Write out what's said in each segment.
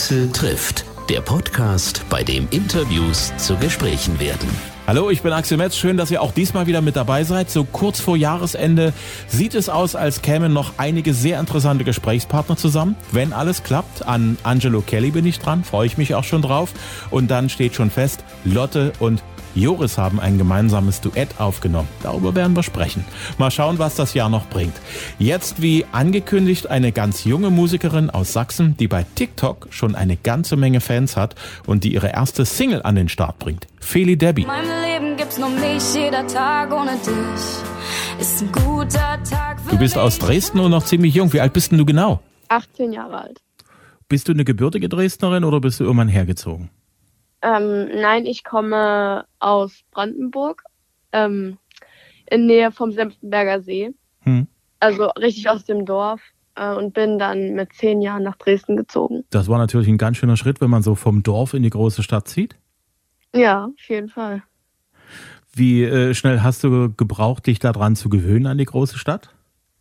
Axel trifft, der Podcast, bei dem Interviews zu Gesprächen werden. Hallo, ich bin Axel Metz. Schön, dass ihr auch diesmal wieder mit dabei seid. So kurz vor Jahresende sieht es aus, als kämen noch einige sehr interessante Gesprächspartner zusammen. Wenn alles klappt, an Angelo Kelly bin ich dran, freue ich mich auch schon drauf. Und dann steht schon fest, Lotte und Joris haben ein gemeinsames Duett aufgenommen. Darüber werden wir sprechen. Mal schauen, was das Jahr noch bringt. Jetzt, wie angekündigt, eine ganz junge Musikerin aus Sachsen, die bei TikTok schon eine ganze Menge Fans hat und die ihre erste Single an den Start bringt. Feli Debbie. Mein Leben gibt's nur mich, jeder Tag ohne dich ist ein guter Tag. Du bist aus Dresden und noch ziemlich jung. Wie alt bist denn du genau? 18 Jahre alt. Bist du eine gebürtige Dresdnerin oder bist du irgendwann hergezogen? Nein, ich komme aus Brandenburg, in Nähe vom Senftenberger See. Also richtig aus dem Dorf und bin dann mit 10 Jahren nach Dresden gezogen. Das war natürlich ein ganz schöner Schritt, wenn man so vom Dorf in die große Stadt zieht. Ja, auf jeden Fall. Wie schnell hast du gebraucht, dich daran zu gewöhnen an die große Stadt?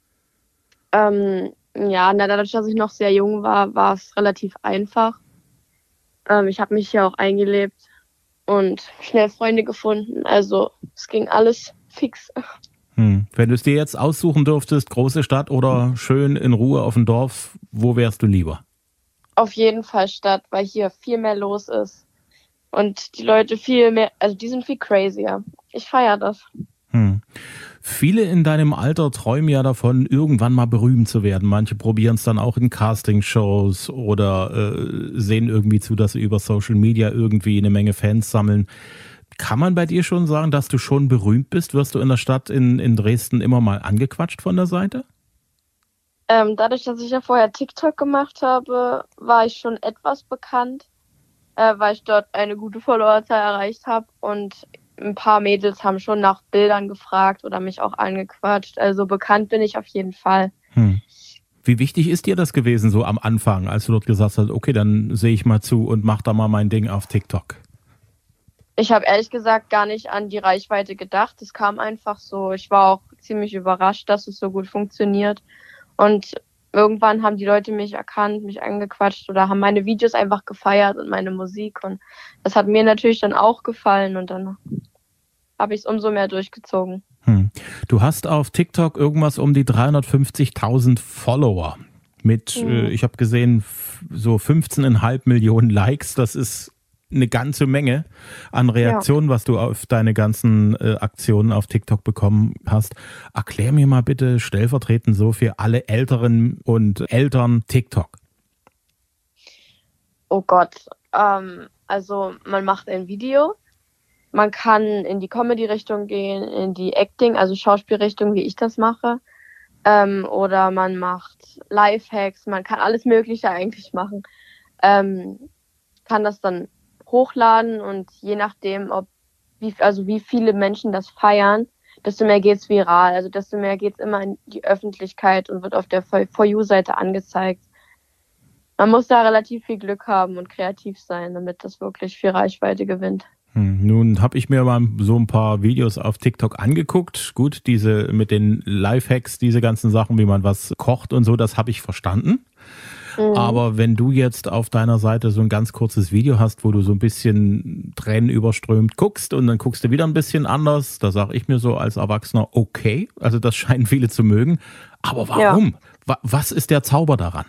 Dadurch, dass ich noch sehr jung war, war es relativ einfach. Ich habe mich hier auch eingelebt und schnell Freunde gefunden. Also es ging alles fix. Wenn du es dir jetzt aussuchen dürftest, große Stadt oder schön in Ruhe auf dem Dorf, wo wärst du lieber? Auf jeden Fall Stadt, weil hier viel mehr los ist. Und die Leute viel mehr, also die sind viel crazier. Ich feiere das. Viele in deinem Alter träumen ja davon, irgendwann mal berühmt zu werden. Manche probieren es dann auch in Castingshows oder sehen irgendwie zu, dass sie über Social Media irgendwie eine Menge Fans sammeln. Kann man bei dir schon sagen, dass du schon berühmt bist? Wirst du in der Stadt in Dresden immer mal angequatscht von der Seite? Dadurch, dass ich ja vorher TikTok gemacht habe, war ich schon etwas bekannt, weil ich dort eine gute Followerzahl erreicht habe und ein paar Mädels haben schon nach Bildern gefragt oder mich auch angequatscht. Also bekannt bin ich auf jeden Fall. Wie wichtig ist dir das gewesen so am Anfang, als du dort gesagt hast, okay, dann sehe ich mal zu und mach da mal mein Ding auf TikTok? Ich habe ehrlich gesagt gar nicht an die Reichweite gedacht. Es kam einfach so. Ich war auch ziemlich überrascht, dass es so gut funktioniert. Und irgendwann haben die Leute mich erkannt, mich angequatscht oder haben meine Videos einfach gefeiert und meine Musik. Und das hat mir natürlich dann auch gefallen und dann habe ich es umso mehr durchgezogen. Du hast auf TikTok irgendwas um die 350.000 Follower mit, ich habe gesehen, so 15,5 Millionen Likes. Das ist eine ganze Menge an Reaktionen, was du auf deine ganzen Aktionen auf TikTok bekommen hast. Erklär mir mal bitte stellvertretend so für alle Älteren und Eltern TikTok. Oh Gott, also man macht ein Video, man kann in die Comedy-Richtung gehen, in die Acting, also Schauspielrichtung, wie ich das mache, oder man macht Lifehacks, man kann alles Mögliche eigentlich machen, kann das dann hochladen und je nachdem, wie viele Menschen das feiern, desto mehr geht's viral, also desto mehr geht's immer in die Öffentlichkeit und wird auf der For You-Seite angezeigt. Man muss da relativ viel Glück haben und kreativ sein, damit das wirklich viel Reichweite gewinnt. Nun habe ich mir mal so ein paar Videos auf TikTok angeguckt. Gut, diese mit den Lifehacks, diese ganzen Sachen, wie man was kocht und so, das habe ich verstanden. Aber wenn du jetzt auf deiner Seite so ein ganz kurzes Video hast, wo du so ein bisschen Tränen überströmt guckst und dann guckst du wieder ein bisschen anders, da sage ich mir so als Erwachsener, okay, also das scheinen viele zu mögen. Aber warum? Ja. Was ist der Zauber daran?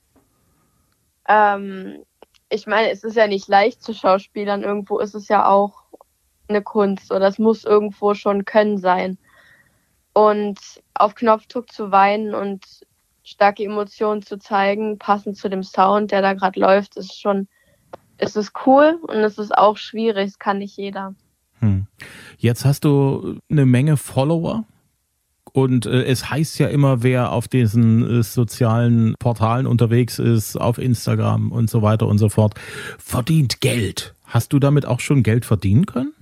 Ich meine, es ist ja nicht leicht zu schauspielern. Irgendwo ist es ja auch eine Kunst oder es muss irgendwo schon Können sein. Und auf Knopfdruck zu weinen und starke Emotionen zu zeigen, passend zu dem Sound, der da gerade läuft, ist es cool und es ist auch schwierig, es kann nicht jeder. Jetzt hast du eine Menge Follower und es heißt ja immer, wer auf diesen sozialen Portalen unterwegs ist, auf Instagram und so weiter und so fort, verdient Geld. Hast du damit auch schon Geld verdienen können?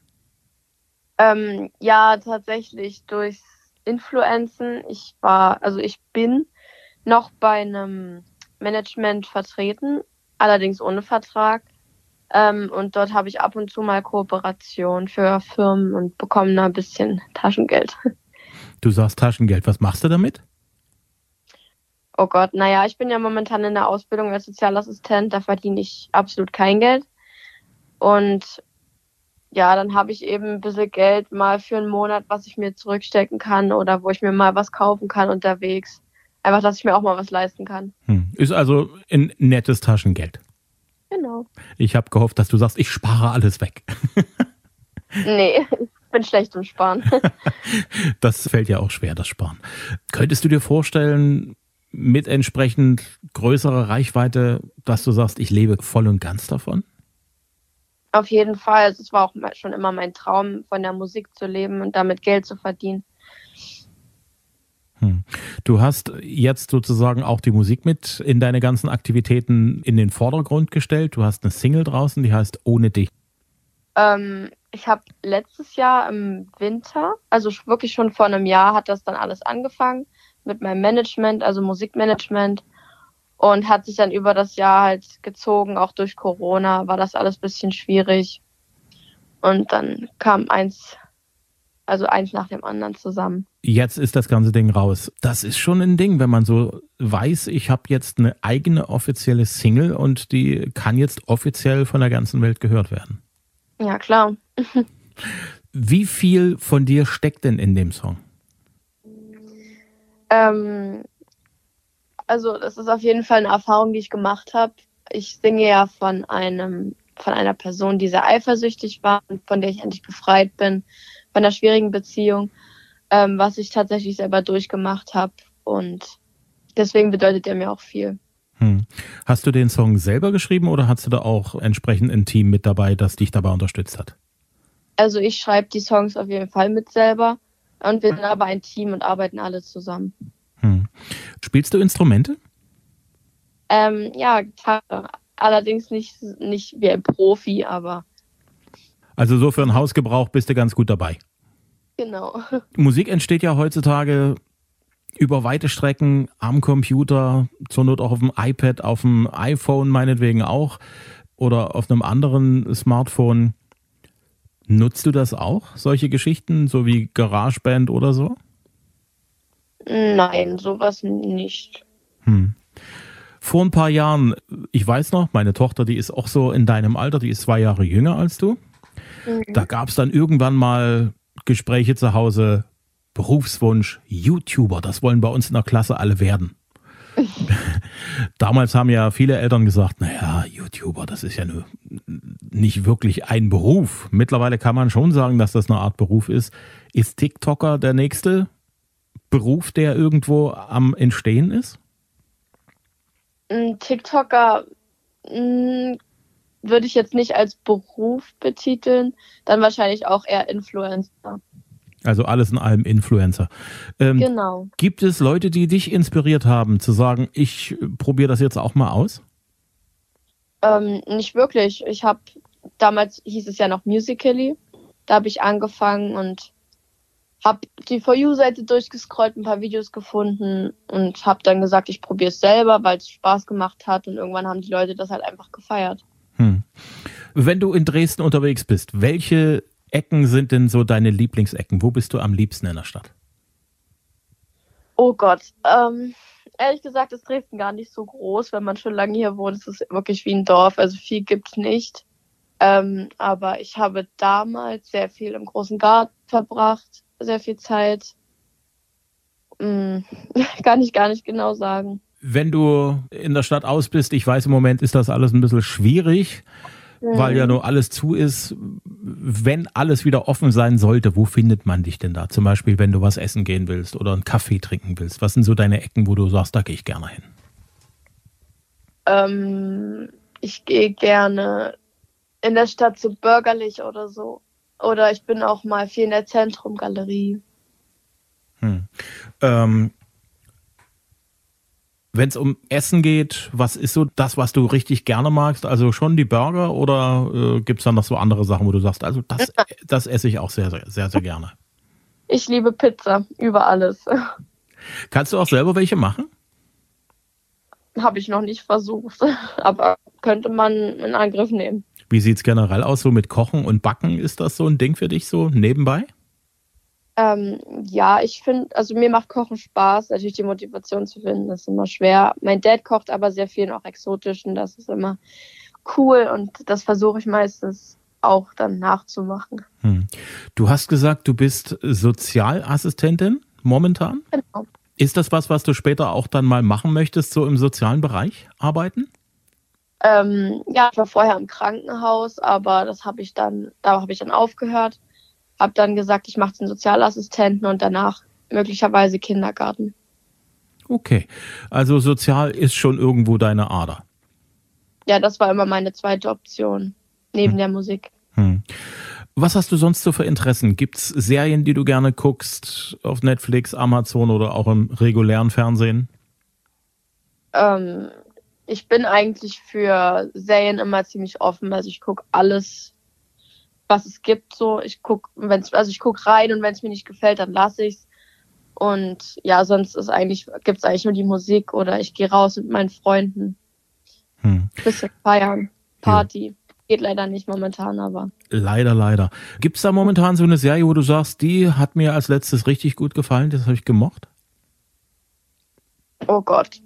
Ja, tatsächlich durchs Influencen. Ich bin noch bei einem Management vertreten, allerdings ohne Vertrag. Und dort habe ich ab und zu mal Kooperation für Firmen und bekomme da ein bisschen Taschengeld. Du sagst Taschengeld. Was machst du damit? Oh Gott, naja, ich bin ja momentan in der Ausbildung als Sozialassistent, da verdiene ich absolut kein Geld. Und ja, dann habe ich eben ein bisschen Geld mal für einen Monat, was ich mir zurückstecken kann oder wo ich mir mal was kaufen kann unterwegs. Einfach, dass ich mir auch mal was leisten kann. Ist also ein nettes Taschengeld. Genau. Ich habe gehofft, dass du sagst, ich spare alles weg. Nee, ich bin schlecht im Sparen. Das fällt ja auch schwer, das Sparen. Könntest du dir vorstellen, mit entsprechend größerer Reichweite, dass du sagst, ich lebe voll und ganz davon? Auf jeden Fall. Also es war auch schon immer mein Traum, von der Musik zu leben und damit Geld zu verdienen. Du hast jetzt sozusagen auch die Musik mit in deine ganzen Aktivitäten in den Vordergrund gestellt. Du hast eine Single draußen, die heißt Ohne dich. Ich habe letztes Jahr im Winter, also wirklich schon vor einem Jahr, hat das dann alles angefangen mit meinem Management, also Musikmanagement. Und hat sich dann über das Jahr halt gezogen, auch durch Corona war das alles ein bisschen schwierig. Und dann kam eins nach dem anderen zusammen. Jetzt ist das ganze Ding raus. Das ist schon ein Ding, wenn man so weiß, ich habe jetzt eine eigene offizielle Single und die kann jetzt offiziell von der ganzen Welt gehört werden. Ja, klar. Wie viel von dir steckt denn in dem Song? Also das ist auf jeden Fall eine Erfahrung, die ich gemacht habe. Ich singe ja von einer Person, die sehr eifersüchtig war und von der ich endlich befreit bin, von einer schwierigen Beziehung, was ich tatsächlich selber durchgemacht habe. Und deswegen bedeutet er mir auch viel. Hast du den Song selber geschrieben oder hast du da auch entsprechend ein Team mit dabei, das dich dabei unterstützt hat? Also ich schreibe die Songs auf jeden Fall mit selber und wir sind aber ein Team und arbeiten alle zusammen. Spielst du Instrumente? Ja, Gitarre. Allerdings nicht wie ein Profi, aber... Also so für einen Hausgebrauch bist du ganz gut dabei. Genau. Musik entsteht ja heutzutage über weite Strecken am Computer, zur Not auch auf dem iPad, auf dem iPhone meinetwegen auch oder auf einem anderen Smartphone. Nutzt du das auch, solche Geschichten, so wie GarageBand oder so? Nein, sowas nicht. Vor ein paar Jahren, ich weiß noch, meine Tochter, die ist auch so in deinem Alter, die ist 2 Jahre jünger als du. Da gab es dann irgendwann mal Gespräche zu Hause, Berufswunsch, YouTuber, das wollen bei uns in der Klasse alle werden. Damals haben ja viele Eltern gesagt, naja, YouTuber, das ist ja nur nicht wirklich ein Beruf. Mittlerweile kann man schon sagen, dass das eine Art Beruf ist. Ist TikToker der nächste Beruf, der irgendwo am Entstehen ist? TikToker würde ich jetzt nicht als Beruf betiteln, dann wahrscheinlich auch eher Influencer. Also alles in allem Influencer. Genau. Gibt es Leute, die dich inspiriert haben, zu sagen, ich probiere das jetzt auch mal aus? Nicht wirklich. Damals hieß es ja noch Musical.ly. Da habe ich angefangen und habe die For You-Seite durchgescrollt, ein paar Videos gefunden und habe dann gesagt, ich probiere es selber, weil es Spaß gemacht hat und irgendwann haben die Leute das halt einfach gefeiert. Wenn du in Dresden unterwegs bist, welche Ecken sind denn so deine Lieblingsecken? Wo bist du am liebsten in der Stadt? Oh Gott, ehrlich gesagt ist Dresden gar nicht so groß, wenn man schon lange hier wohnt. Es ist wirklich wie ein Dorf, also viel gibt's nicht. Aber ich habe damals sehr viel im großen Garten verbracht, sehr viel Zeit. Kann ich gar nicht genau sagen. Wenn du in der Stadt aus bist, ich weiß, im Moment ist das alles ein bisschen schwierig, weil ja nur alles zu ist. Wenn alles wieder offen sein sollte, wo findet man dich denn da? Zum Beispiel, wenn du was essen gehen willst oder einen Kaffee trinken willst. Was sind so deine Ecken, wo du sagst, da gehe ich gerne hin? Ich gehe gerne in der Stadt so bürgerlich oder so. Oder ich bin auch mal viel in der Zentrumgalerie. Wenn es um Essen geht, was ist so das, was du richtig gerne magst? Also schon die Burger oder gibt es dann noch so andere Sachen, wo du sagst, also das esse ich auch sehr, sehr, sehr, sehr gerne? Ich liebe Pizza, über alles. Kannst du auch selber welche machen? Habe ich noch nicht versucht, aber könnte man in Angriff nehmen. Wie sieht es generell aus, so mit Kochen und Backen? Ist das so ein Ding für dich so nebenbei? Ja, ich finde, also mir macht Kochen Spaß. Natürlich die Motivation zu finden, ist immer schwer. Mein Dad kocht aber sehr viel und auch exotisch und das ist immer cool und das versuche ich meistens auch dann nachzumachen. Du hast gesagt, du bist Sozialassistentin momentan. Genau. Ist das was du später auch dann mal machen möchtest, so im sozialen Bereich arbeiten? Ja, ich war vorher im Krankenhaus, aber da habe ich dann aufgehört. Habe dann gesagt, ich mache den Sozialassistenten und danach möglicherweise Kindergarten. Okay, also sozial ist schon irgendwo deine Ader. Ja, das war immer meine zweite Option, neben der Musik. Was hast du sonst so für Interessen? Gibt's Serien, die du gerne guckst, auf Netflix, Amazon oder auch im regulären Fernsehen? Ich bin eigentlich für Serien immer ziemlich offen. Also ich gucke alles, was es gibt. So, ich gucke rein und wenn es mir nicht gefällt, dann lasse ich's. Und ja, sonst gibt's eigentlich nur die Musik oder ich gehe raus mit meinen Freunden. Bisschen feiern, Party. Geht leider nicht momentan, aber. Leider. Gibt's da momentan so eine Serie, wo du sagst, die hat mir als letztes richtig gut gefallen, das habe ich gemocht? Oh Gott.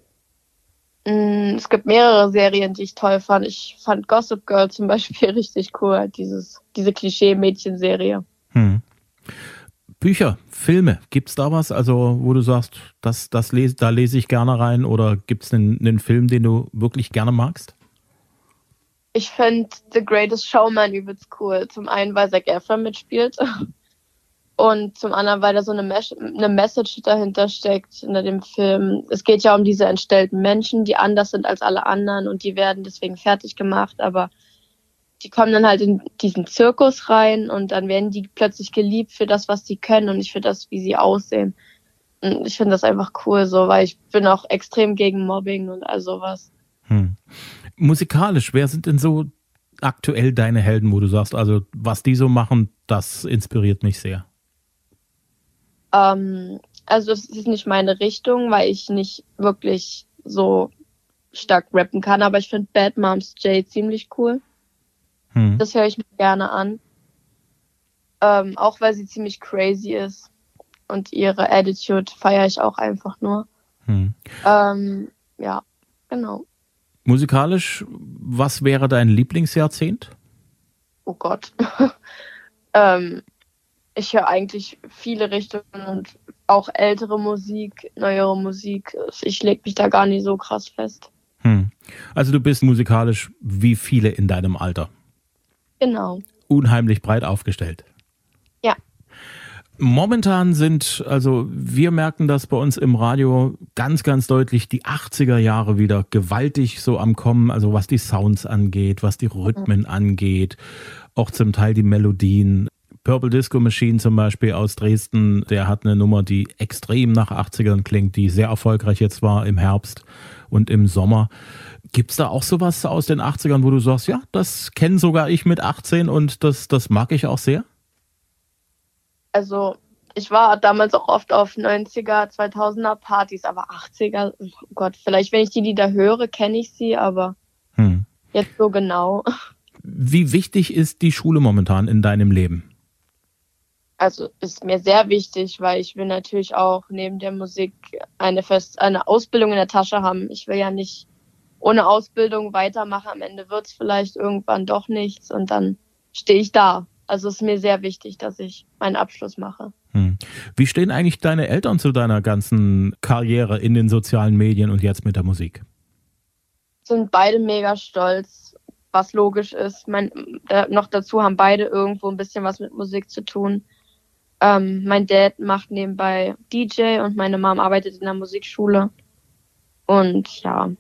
Es gibt mehrere Serien, die ich toll fand. Ich fand Gossip Girl zum Beispiel richtig cool, diese Klischee-Mädchen-Serie. Bücher, Filme, gibt's da was, also wo du sagst, da lese ich gerne rein oder gibt's einen Film, den du wirklich gerne magst? Ich finde The Greatest Showman übelst cool. Zum einen, weil Zac Efron mitspielt und zum anderen, weil da so eine Message dahinter steckt hinter dem Film. Es geht ja um diese entstellten Menschen, die anders sind als alle anderen und die werden deswegen fertig gemacht, aber die kommen dann halt in diesen Zirkus rein und dann werden die plötzlich geliebt für das, was sie können und nicht für das, wie sie aussehen. Und ich finde das einfach cool so, weil ich bin auch extrem gegen Mobbing und all sowas. Musikalisch, wer sind denn so aktuell deine Helden, wo du sagst, also was die so machen, das inspiriert mich sehr? Also es ist nicht meine Richtung, weil ich nicht wirklich so stark rappen kann, aber ich finde Bad Moms J ziemlich cool. Das höre ich mir gerne an. Auch weil sie ziemlich crazy ist und ihre Attitude feiere ich auch einfach nur. Ja, genau. Musikalisch, was wäre dein Lieblingsjahrzehnt? Oh Gott. Ich höre eigentlich viele Richtungen und auch ältere Musik, neuere Musik. Ich lege mich da gar nicht so krass fest. Also du bist musikalisch wie viele in deinem Alter? Genau. Unheimlich breit aufgestellt. Ja. Momentan wir merken das bei uns im Radio ganz, ganz deutlich, die 80er Jahre wieder gewaltig so am Kommen, also was die Sounds angeht, was die Rhythmen angeht, auch zum Teil die Melodien. Purple Disco Machine zum Beispiel aus Dresden, der hat eine Nummer, die extrem nach 80ern klingt, die sehr erfolgreich jetzt war im Herbst und im Sommer. Gibt's da auch sowas aus den 80ern, wo du sagst, ja, das kenne sogar ich mit 18 und das mag ich auch sehr? Also ich war damals auch oft auf 90er, 2000er Partys, aber 80er, oh Gott, vielleicht wenn ich die Lieder höre, kenne ich sie, aber jetzt so genau. Wie wichtig ist die Schule momentan in deinem Leben? Also ist mir sehr wichtig, weil ich will natürlich auch neben der Musik eine Ausbildung in der Tasche haben. Ich will ja nicht ohne Ausbildung weitermachen. Am Ende wird es vielleicht irgendwann doch nichts und dann stehe ich da. Also ist mir sehr wichtig, dass ich meinen Abschluss mache. Wie stehen eigentlich deine Eltern zu deiner ganzen Karriere in den sozialen Medien und jetzt mit der Musik? Sind beide mega stolz, was logisch ist. Noch dazu haben beide irgendwo ein bisschen was mit Musik zu tun. Mein Dad macht nebenbei DJ und meine Mom arbeitet in der Musikschule. Und ja,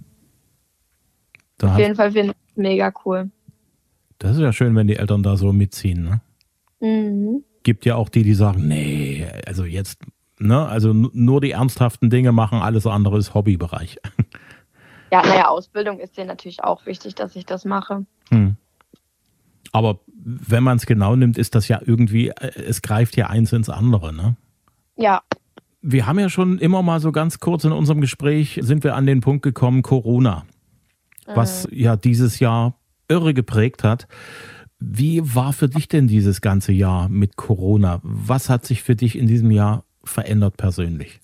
auf jeden Fall finde ich es mega cool. Das ist ja schön, wenn die Eltern da so mitziehen, ne? Gibt ja auch die sagen, nee, also jetzt, ne, also nur die ernsthaften Dinge machen, alles andere ist Hobbybereich. Ja, naja, Ausbildung ist dir natürlich auch wichtig, dass ich das mache. Aber wenn man es genau nimmt, ist das ja irgendwie, es greift ja eins ins andere, ne? Ja. Wir haben ja schon immer mal so ganz kurz in unserem Gespräch, sind wir an den Punkt gekommen, Corona, was ja dieses Jahr irre geprägt hat. Wie war für dich denn dieses ganze Jahr mit Corona? Was hat sich für dich in diesem Jahr verändert persönlich?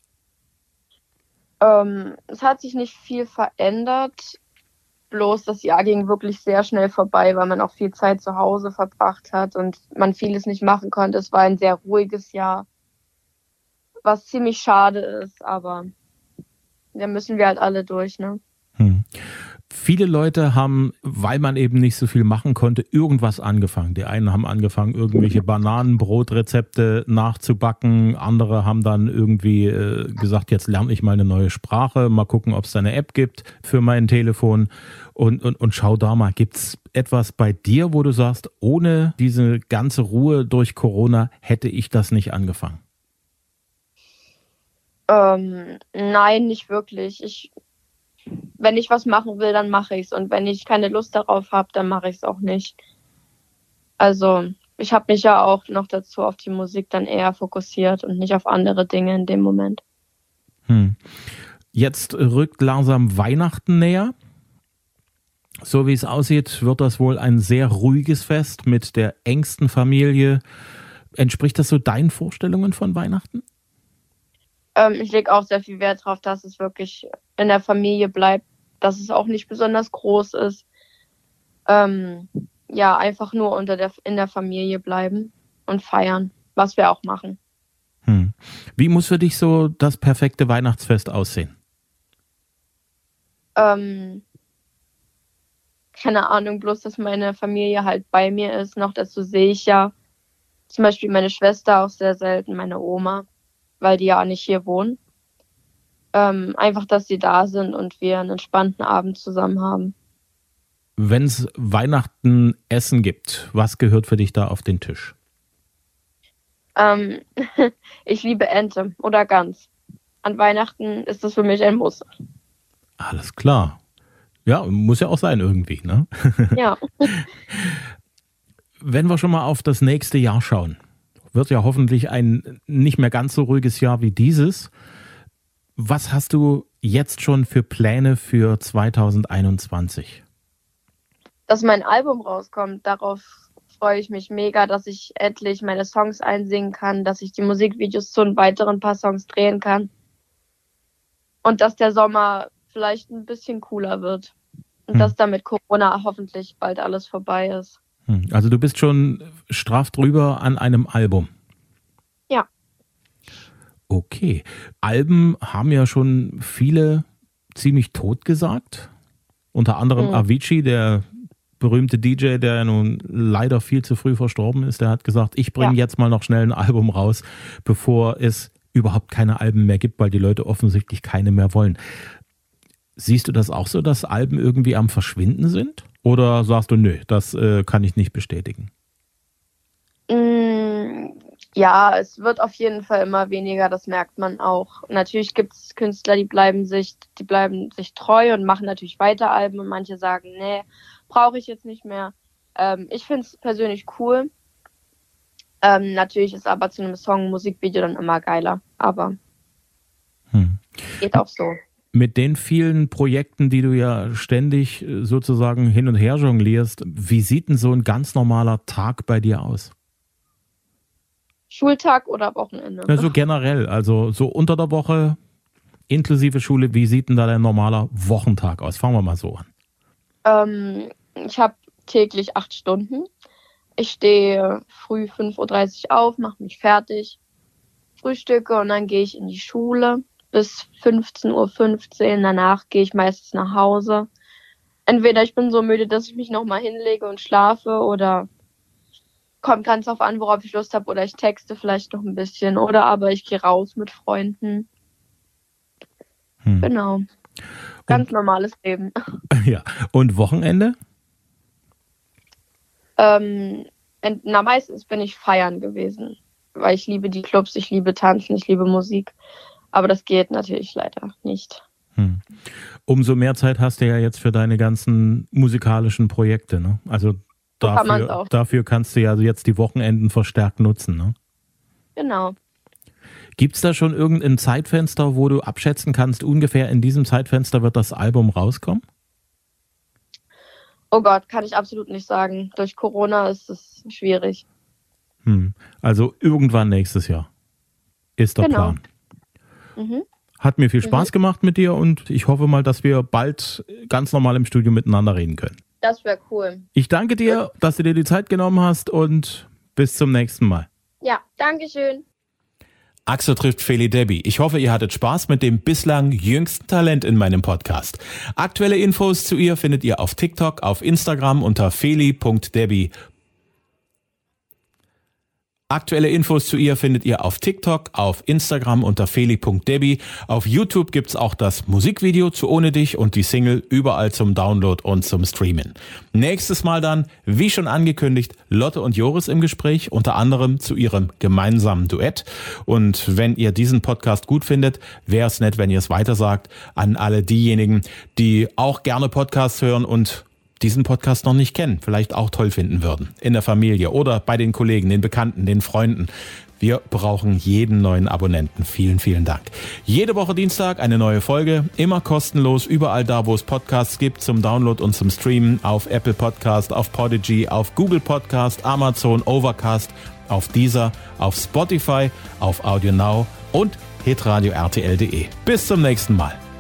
Es hat sich nicht viel verändert. Bloß das Jahr ging wirklich sehr schnell vorbei, weil man auch viel Zeit zu Hause verbracht hat und man vieles nicht machen konnte. Es war ein sehr ruhiges Jahr, was ziemlich schade ist, aber da müssen wir halt alle durch, ne? Viele Leute haben, weil man eben nicht so viel machen konnte, irgendwas angefangen. Die einen haben angefangen, irgendwelche Bananenbrotrezepte nachzubacken. Andere haben dann irgendwie gesagt, jetzt lerne ich mal eine neue Sprache. Mal gucken, ob es da eine App gibt für mein Telefon. Und schau da mal, gibt es etwas bei dir, wo du sagst, ohne diese ganze Ruhe durch Corona hätte ich das nicht angefangen? Nein, nicht wirklich. Wenn ich was machen will, dann mache ich es. Und wenn ich keine Lust darauf habe, dann mache ich es auch nicht. Also ich habe mich ja auch noch dazu auf die Musik dann eher fokussiert und nicht auf andere Dinge in dem Moment. Jetzt rückt langsam Weihnachten näher. So wie es aussieht, wird das wohl ein sehr ruhiges Fest mit der engsten Familie. Entspricht das so deinen Vorstellungen von Weihnachten? Ich lege auch sehr viel Wert darauf, dass es wirklich in der Familie bleibt, dass es auch nicht besonders groß ist. Ja, einfach nur in der Familie bleiben und feiern, was wir auch machen. Wie muss für dich so das perfekte Weihnachtsfest aussehen? Keine Ahnung, bloß, dass meine Familie halt bei mir ist. Noch dazu sehe ich ja zum Beispiel meine Schwester auch sehr selten, meine Oma, weil die ja nicht hier wohnen. Einfach, dass sie da sind und wir einen entspannten Abend zusammen haben. Wenn es Weihnachten Essen gibt, was gehört für dich da auf den Tisch? Ich liebe Ente oder Gans. An Weihnachten ist das für mich ein Muss. Alles klar. Ja, muss ja auch sein irgendwie, ne? Ja. Wenn wir schon mal auf das nächste Jahr schauen, wird ja hoffentlich ein nicht mehr ganz so ruhiges Jahr wie dieses. Was hast du jetzt schon für Pläne für 2021? Dass mein Album rauskommt, darauf freue ich mich mega, dass ich endlich meine Songs einsingen kann, dass ich die Musikvideos zu weiteren paar Songs drehen kann und dass der Sommer vielleicht ein bisschen cooler wird und dass damit Corona hoffentlich bald alles vorbei ist. Also du bist schon straff drüber an einem Album? Ja. Okay. Alben haben ja schon viele ziemlich tot gesagt. Unter anderem Avicii, der berühmte DJ, der nun leider viel zu früh verstorben ist, der hat gesagt, ich bringe jetzt mal noch schnell ein Album raus, bevor es überhaupt keine Alben mehr gibt, weil die Leute offensichtlich keine mehr wollen. Siehst du das auch so, dass Alben irgendwie am Verschwinden sind? Oder sagst du, nö, das kann ich nicht bestätigen? Ja, es wird auf jeden Fall immer weniger, das merkt man auch. Natürlich gibt es Künstler, die bleiben sich treu und machen natürlich weiter Alben und manche sagen, nee, brauche ich jetzt nicht mehr. Ich finde es persönlich cool. Natürlich ist aber zu einem Song ein Musikvideo dann immer geiler, aber geht auch so. Mit den vielen Projekten, die du ja ständig sozusagen hin und her jonglierst, wie sieht denn so ein ganz normaler Tag bei dir aus? Schultag oder Wochenende? Also generell, also so unter der Woche, inklusive Schule, wie sieht denn da dein normaler Wochentag aus? Fangen wir mal so an. Ich habe täglich 8 Stunden. Ich stehe früh 5:30 Uhr auf, mache mich fertig, frühstücke und dann gehe ich in die Schule bis 15:15 Uhr. Danach gehe ich meistens nach Hause. Entweder ich bin so müde, dass ich mich nochmal hinlege und schlafe oder kommt ganz drauf an, worauf ich Lust habe oder ich texte vielleicht noch ein bisschen oder aber ich gehe raus mit Freunden. Genau. Ganz normales Leben. Ja. Und Wochenende? Meistens bin ich feiern gewesen, weil ich liebe die Clubs, ich liebe Tanzen, ich liebe Musik. Aber das geht natürlich leider nicht. Umso mehr Zeit hast du ja jetzt für deine ganzen musikalischen Projekte, ne? Also dafür kannst du ja jetzt die Wochenenden verstärkt nutzen, ne? Genau. Gibt es da schon irgendein Zeitfenster, wo du abschätzen kannst, ungefähr in diesem Zeitfenster wird das Album rauskommen? Oh Gott, kann ich absolut nicht sagen. Durch Corona ist es schwierig. Also irgendwann nächstes Jahr ist der Plan. Hat mir viel Spaß gemacht mit dir und ich hoffe mal, dass wir bald ganz normal im Studio miteinander reden können. Das wäre cool. Ich danke dir, dass du dir die Zeit genommen hast und bis zum nächsten Mal. Ja, danke schön. Axel trifft Feli Debbie. Ich hoffe, ihr hattet Spaß mit dem bislang jüngsten Talent in meinem Podcast. Aktuelle Infos zu ihr findet ihr auf TikTok, auf Instagram unter feli.debbie. Aktuelle Infos zu ihr findet ihr auf TikTok, auf Instagram unter feli.debbie. Auf YouTube gibt's auch das Musikvideo zu Ohne Dich und die Single überall zum Download und zum Streamen. Nächstes Mal dann, wie schon angekündigt, Lotte und Joris im Gespräch, unter anderem zu ihrem gemeinsamen Duett. Und wenn ihr diesen Podcast gut findet, wäre es nett, wenn ihr es weitersagt an alle diejenigen, die auch gerne Podcasts hören und diesen Podcast noch nicht kennen, vielleicht auch toll finden würden. In der Familie oder bei den Kollegen, den Bekannten, den Freunden. Wir brauchen jeden neuen Abonnenten. Vielen, vielen Dank. Jede Woche Dienstag eine neue Folge, immer kostenlos, überall da, wo es Podcasts gibt, zum Download und zum Streamen, auf Apple Podcast, auf Podigy, auf Google Podcast, Amazon, Overcast, auf Deezer, auf Spotify, auf Audio Now und hitradio RTL.de. Bis zum nächsten Mal.